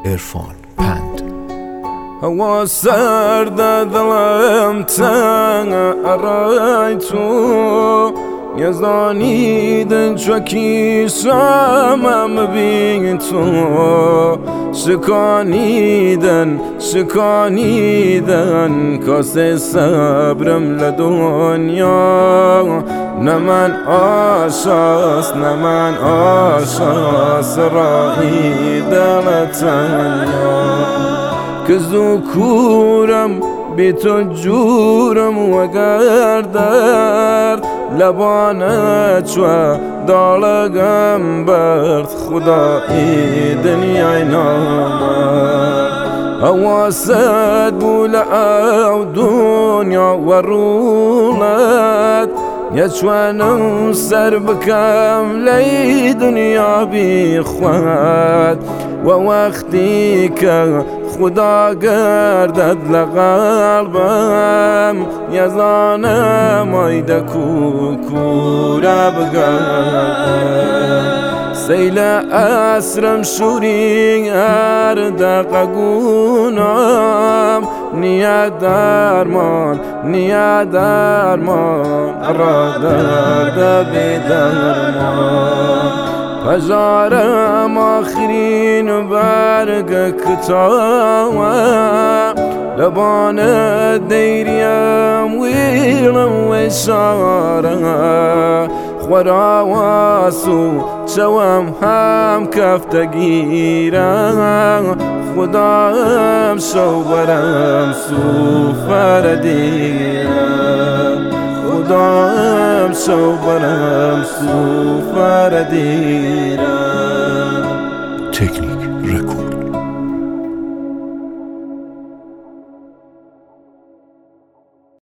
عرفان پند. هوا سرد دلم تنگ تو یزدانیدن چوکی سامم بین تو شکانیدن کاسه صبرم لدنیا نه من آشاس راهی دلتنیا کزو کورم بی تو جورم وگر درد لبانه چوه دالگم برد خدایی دنیای نامرد حواست بوله او دنیا و رولت یچوانم سر بکم لی دنیا بی خود و وقتی که خدا گردد لقلبم یزانم آیده کوکوره بگردم سیل اسرم شوری هر دقگونم نیه درمان را درد بی درمان پجارم آخرین برگ کتاوم لبان دیریم ویلم و شاره خوراواسو چوام هم کفتگیرم خدایم شو برم سوفر دیرم خدایم شو برم سوفر دیرم. تکنیک